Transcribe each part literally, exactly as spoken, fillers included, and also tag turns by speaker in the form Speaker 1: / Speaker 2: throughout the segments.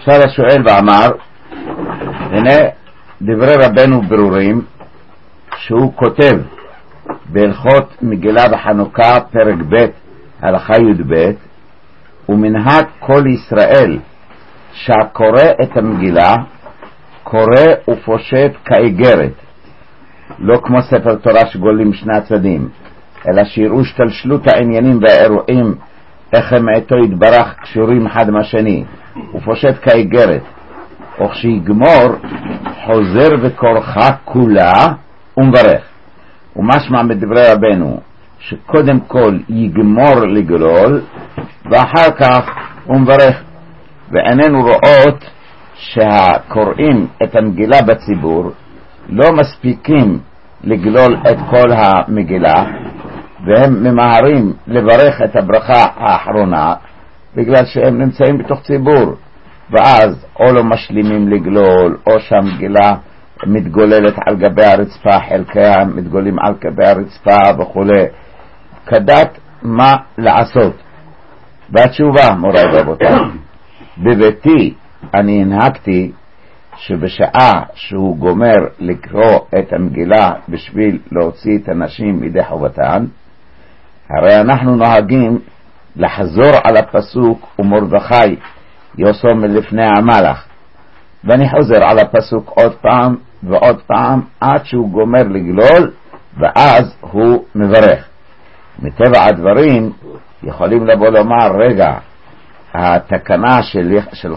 Speaker 1: עכשיו השואל ואמר, הנה דברי רבנו ברורים שהוא כותב בהלכות מגילה בחנוכה פרק ב' הלכה י"ב, ומנהג כל ישראל שהקורא את המגילה קורא ופושט כאיגרת, לא כמו ספר תורה שגולים שני הצדדים, אלא שיראו שתלשלות העניינים והאירועים איך הם מעתו יתברך קשורים אחד מהשני, ופושט כאיגרת, וכשיגמור חוזר וקורחה כולה ומברך. ומשמע מדברי רבנו שקודם כל יגמור לגלול ואחר כך הוא מברך. ועינינו רואות שהקוראים את המגילה בציבור לא מספיקים לגלול את כל המגילה, והם ממהרים לברך את הברכה האחרונה בגלל שהם נמצאים בתוך ציבור, ואז או לא משלימים לגלול או שהמגילה מתגוללת על גבי הרצפה, חלקיה מתגולים על גבי הרצפה וכו'. כדת מה לעשות? והתשובה, מוריי ורבותיי, בביתי אני הנהגתי שבשעה שהוא גומר לקרוא את המגילה בשביל להוציא את הנשים מידי חובתן, הרי אנחנו נוהגים לחזור על הפסוק ומרדכי יוסו מלפני המלך, ואני חוזר על הפסוק עוד פעם ועוד פעם עד שהוא גומר לגלול, ואז הוא מברך. מטבע הדברים יכולים לבוא לומר, רגע, התקנה של, שלך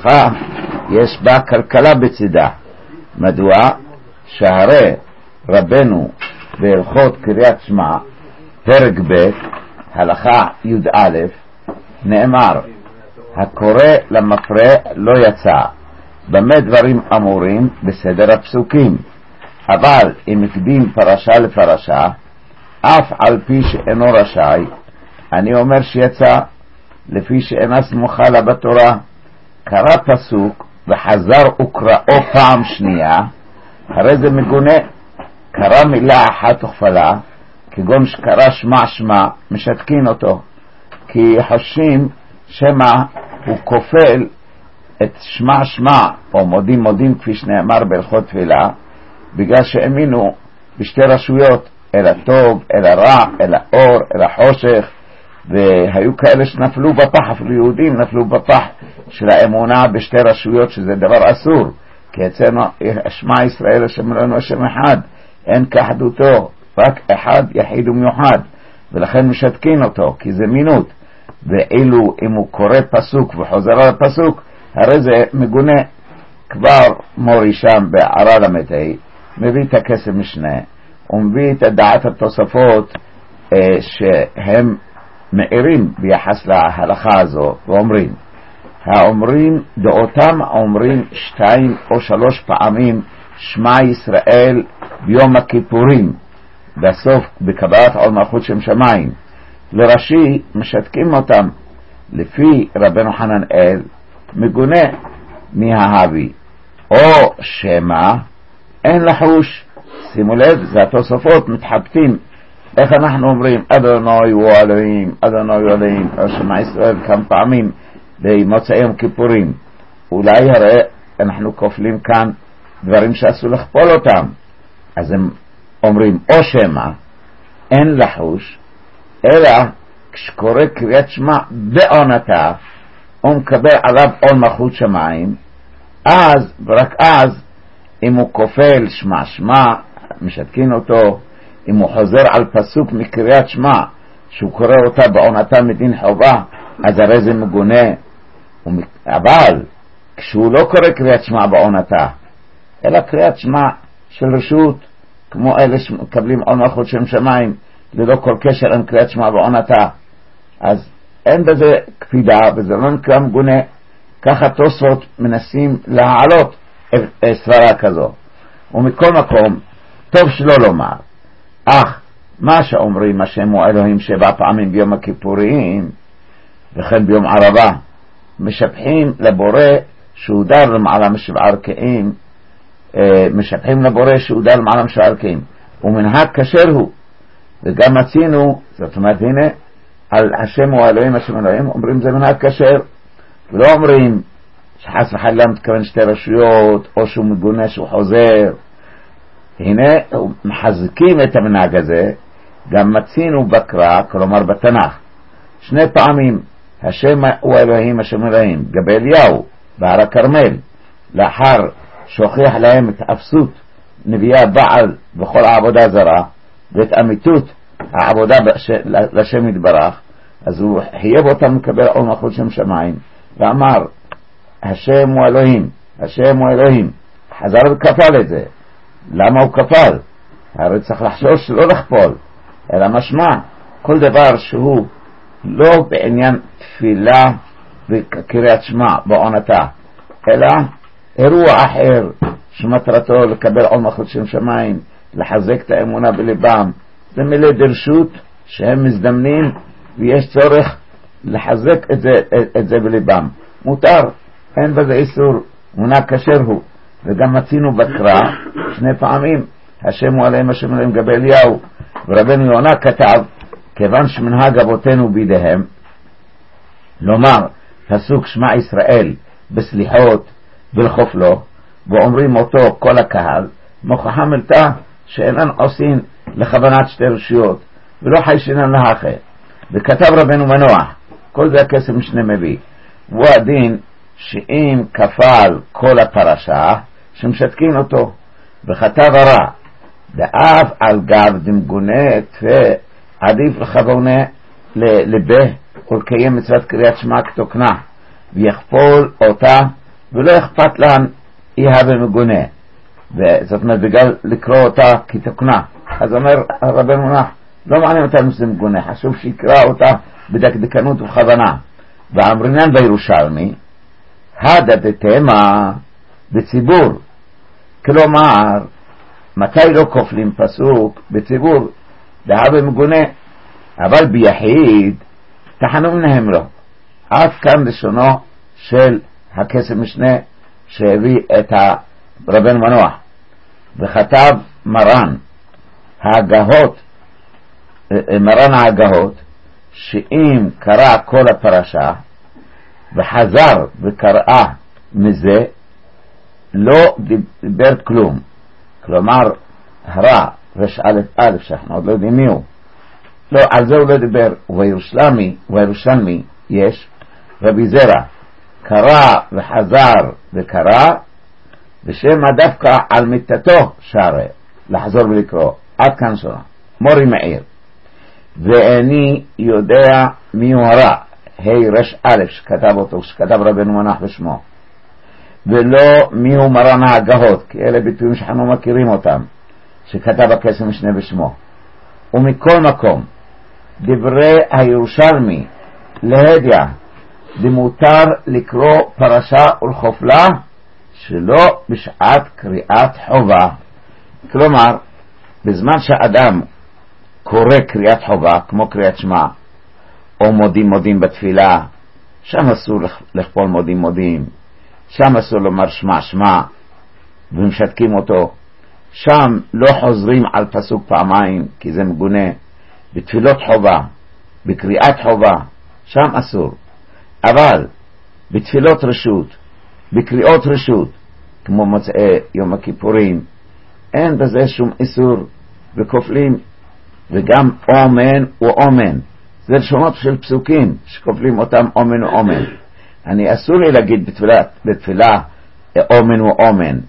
Speaker 1: יש בה כלכלה בצדה. מדוע? שהרי רבנו בהלכות קריאת שמע פרק ב' הלכה י"א נאמר, הקורא למפרע לא יצא. במה דברים אמורים? בסדר הפסוקים. אבל אם הקדים פרשה לפרשה, אף על פי שאינו רשאי, אני אומר שיצא, לפי שאינה סמוכה לה בתורה. קרא פסוק וחזר וקראו פעם שנייה, הרי זה מגונה. קרא מילה אחת וכפלה, כגון שקרא שמע שמע, משתקין אותו, כי חושבים שמא הוא כופל את שמע שמע או מודים מודים כפי שנאמר בהלכות תפילה, בגלל שהאמינו בשתי רשויות, אל הטוב, אל הרע, אל האור, אל החושך, והיו כאלה שנפלו בפח, אפילו יהודים נפלו בפח של האמונה בשתי רשויות, שזה דבר אסור, כי אצלנו שמע ישראל השם אלוהינו השם אחד, אין כאחדותו, רק אחד יחיד ומיוחד, ולכן משתקין אותו, כי זה מינות. ואילו אם הוא קורא פסוק וחוזר על הפסוק, הרי זה מגונה. כבר מורי שם בערה למתי מביא את הכסף משנה ומביא את דעת התוספות אה, שהם מאירים ביחס להלכה הזו, ואומרים האומרים דעותם אומרים שתיים או שלוש פעמים שמע ישראל ביום הכיפורים בסוף בקבלת עול מלכות שם שמיים, לרש"י משתקים אותם. לפי רבנו חננאל מגונה מההבי, או שמא אין לחוש. שימו לב, זה התוספות מתחבטים איך אנחנו אומרים אדוני הוא אלוהים, אדוני הוא אלוהים, או שמע ישראל כמה פעמים במוצאי יום כיפורים. אולי הרי אנחנו כופלים כאן דברים שאסור לכפול אותם, אז הם אומרים או שמא אין לחוש, אלא כשקורא קריאת שמע בעונתה ומקבל עליו עול מלכות שמיים, אז ורק אז אם הוא כופל שמע שמע משתקין אותו. אם הוא חוזר על פסוק מקריאת שמע שהוא קורא אותה בעונתה מדין חובה, אז הרי זה מגונה. אבל כשהוא לא קורא קריאת שמע בעונתה אלא קריאת שמע של רשות, כמו אלה שמקבלים עול מלכות שם שמיים ללא כל קשר עם קריאת שמע בעונתה, אז אין בזה קפידה וזה לא נקרא מגונה. ככה תוספות מנסים להעלות סברה כזו. ומכל מקום טוב שלא לומר, אך מה שאומרים השם הוא אלוהים שבע פעמים ביום הכיפורים וכן ביום ערבה, משבחים לבורא שהוא דר למעלה משבע ערכאים, משבחים לבורא שהוא דר למעלה משבע ערכאים, ומנהג כשר הוא. וגם מצינו, זאת אומרת הנה על השם הוא אלוהים השם אלוהים, אומרים זה מנהג כשר, ולא אומרים שחס וחלילה מתכוון שתי רשויות, או שהוא מגונה שהוא חוזר. הנה מחזקים את המנהג הזה. גם מצינו בקרא, כלומר בתנ"ך, שני פעמים השם הוא אלוהים, השם אלוהים, גבי אליהו בהר הכרמל, לאחר שהוכיח להם את אפסות נביאי הבעל וכל העבודה זרה ואת אמיתות העבודה לשם יתברך, אז הוא חייב אותם לקבל עול מלכות שם שמיים ואמר השם הוא אלוהים, השם הוא אלוהים. חזר וכפל את זה. למה הוא כפל? הרי צריך לחשוש שלא לחפול, אלא משמע כל דבר שהוא לא בעניין תפילה וקריאת שמע בעונתה, אלא אירוע אחר שמטרתו לקבל עול מלכות שם שמיים, לחזק את האמונה בליבם, זה מילי דרשות שהם מזדמנים ויש צורך לחזק את זה, את זה בליבם. מותר, אין בזה איסור, מונה כשר הוא. וגם מצינו בקרא שני פעמים השם הוא עליהם, השם עליהם גבי אליהו. ורבנו יונה כתב, כיוון שמנהג אבותינו בידיהם, לומר פסוק שמע ישראל בסליחות ולחוף לו, ואומרים אותו כל הקהל, מוכחה מלתה שאינן עושים לכוונת שתי רשויות ולא חיישינן להאחר. וכתב רבנו מנוח, כל זה הכסף משנה מביא, והוא הדין שאם כפל כל הפרשה שמשתקים אותו. וכתב הרע, ואף על גב דמגונה תפה עדיף לכוונה לבה ולקיים מצוות קריאת שמע כתוקנה, ויכפול אותה ולא אכפת להם איה ומגונה, וזאת אומרת בגלל לקרוא אותה כתוקנה. אז אומר רבנו מנוח, לא מעניין אותה אם זה מגונה, חשוב שיקרא אותה בדקדקנות וכוונה. ואמרינן בירושלמי הדה דתמה בציבור, כלומר מתי לא כופלים פסוק בציבור דהבה מגונה, אבל ביחיד תחנו מנהם לו. עד כאן לשונו של הכסף משנה שהביא את רבנו מנוח. וכתב מרן ההגהות, מרן ההגהות, שאם קרא כל הפרשה וחזר וקרא מזה לא דיבר כלום. כלומר הרע רש א' א' שאנחנו עוד לא יודעים מי הוא, לא, על זה הוא לא דיבר. וירושלמי וירושלמי יש רבי זרע קרא וחזר וקרא, ושמה דווקא על מיתתו שערה לחזור ולקרוא. עד כאן שונה. מורי מאיר, ואני יודע מי הוא הרע, ה' רש א' שכתב אותו, שכתב רבנו מנוח בשמו, ולא מי הוא מרן ההגהות, כי אלה ביטויים שאנחנו מכירים אותם, שכתב הכסף משנה בשמו. ומכל מקום דברי הירושלמי להדיא דמותר לקרוא פרשה ולחופלה שלא בשעת קריאת חובה. כלומר בזמן שאדם קורא קריאת חובה כמו קריאת שמע או מודים מודים בתפילה, שם אסור לכפול מודים מודים, שם אסור לומר שמע שמע ומשתקים אותו, שם לא חוזרים על פסוק פעמיים כי זה מגונה. בתפילות חובה, בקריאת חובה, שם אסור. אבל בתפילות רשות, בקריאות רשות כמו מוצאי יום הכיפורים, אין בזה שום איסור וכופלים. וגם אומן ואומן, זה לשונות של פסוקים שכופלים אותם אומן ואומן. אני אסור לי להגיד בתפילה, בתפילה אומן ואומן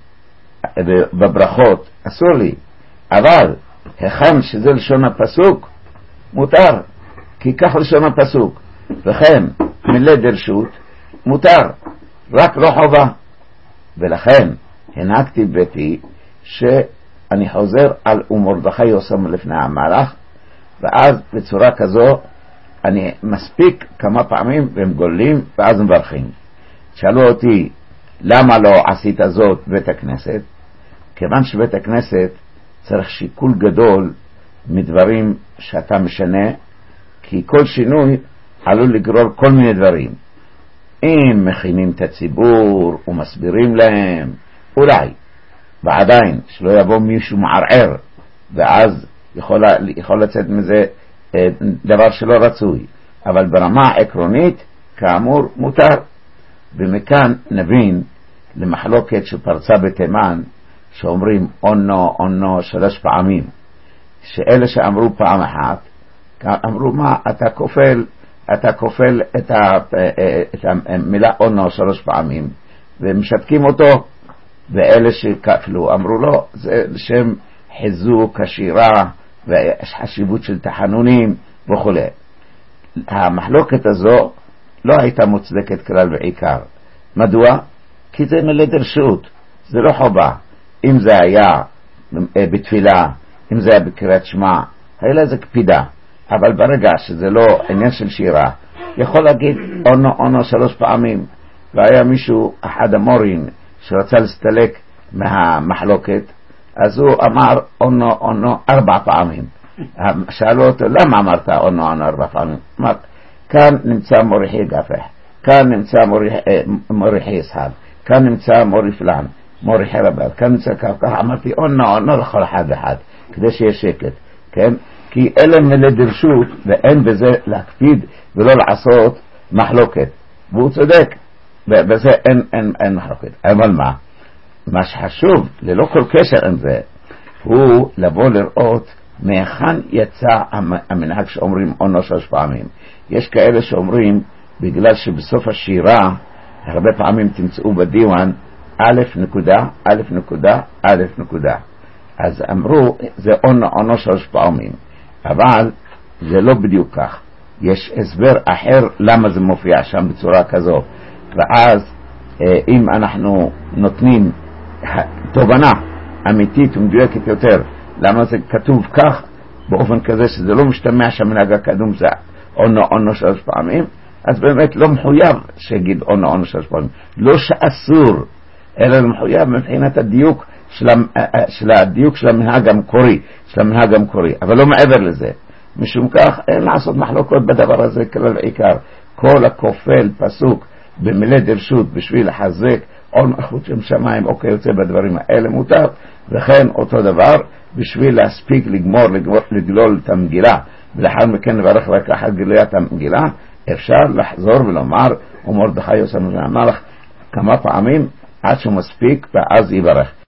Speaker 1: בברכות, אסור לי. אבל היכן שזה לשון הפסוק מותר, כי כך לשון הפסוק. וכן מילי דרשות מותר, רק לא חובה. ולכן הנהגתי ביתי שאני חוזר על ומרדכי יוסם לפני המלך, ואז בצורה כזו אני מספיק כמה פעמים והם גולים ואז מברכים. שאלו אותי למה לא עשית זאת בית הכנסת? כיוון שבית הכנסת צריך שיקול גדול מדברים שאתה משנה, כי כל שינוי עלול לגרור כל מיני דברים. אם מכינים את הציבור ומסבירים להם אולי, ועדיין שלא יבוא מישהו מערער ואז יכול, יכול לצאת מזה דבר שלא רצוי. אבל ברמה העקרונית כאמור מותר. ומכאן נבין למחלוקת שפרצה בתימן, שאומרים אונו אונו שלוש פעמים, שאלה שאמרו פעם אחת, אמרו מה, אתה כופל, אתה כופל את, ה, את המילה אונו שלוש פעמים, ומשתקים אותו, ואלה שכפלו אמרו לא, זה לשם חיזוק השירה, והחשיבות של תחנונים וכו'. המחלוקת הזו לא הייתה מוצדקת כלל ועיקר. מדוע? כי זה מלא דרשות, זה לא חובה. אם זה היה בתפילה, אם זה היה בקריאת שמע, היה לזה קפידה. אבל ברגע שזה לא עניין של שירה, יכול להגיד אונו אונו שלוש פעמים. והיה מישהו, אחד המורים, שרצה להסתלק מהמחלוקת, אז הוא אמר אונו אונו ארבע פעמים. שאלו אותו, למה אמרת אונו אונו ארבע פעמים? אמר, כאן נמצא מוריחי גפח, כאן נמצא מוריחי ישחל, כאן נמצא מורי פלן, מוריחי רבל, כאן נמצא כך כך. אמרתי אונו אונו לכל אחד אחד, כדי שיהיה שקט, כן? כי אלה מלא דרשות, ואין בזה להקפיד ולא לעשות מחלוקת. והוא צודק, בזה אין, אין, אין מחלוקת. אבל מה? מה שחשוב, ללא כל קשר עם זה, הוא לבוא לראות מהיכן יצא המנהג שאומרים אונו שלוש פעמים. יש כאלה שאומרים, בגלל שבסוף השירה, הרבה פעמים תמצאו בדיוון, א' נקודה, א' נקודה, א' נקודה. אז אמרו, זה אונו אונו שלוש פעמים. אבל זה לא בדיוק כך. יש הסבר אחר למה זה מופיע שם בצורה כזו. ואז אם אנחנו נותנים תובנה אמיתית ומדויקת יותר למה זה כתוב כך, באופן כזה שזה לא משתמע שהמנהג הקדום זה אונו אונו שלוש פעמים, אז באמת לא מחויב שיגיד אונו אונו שלוש פעמים. לא שאסור, אלא מחויב מבחינת הדיוק של, של הדיוק של המנהג המקורי, של המנהג המקורי, אבל לא מעבר לזה. משום כך אין לעשות מחלוקות בדבר הזה כלל ועיקר. כל הכופל פסוק במילה דרשות בשביל לחזק עול מלכות שם שמיים או כיוצא בדברים האלה מותר, וכן אותו דבר בשביל להספיק לגמור, לגמור לגלול את המגילה ולאחר מכן לברך רק לאחר גילויית המגילה, אפשר לחזור ולומר ומרדכי עושה המלך כמה פעמים עד שהוא מספיק ואז יברך.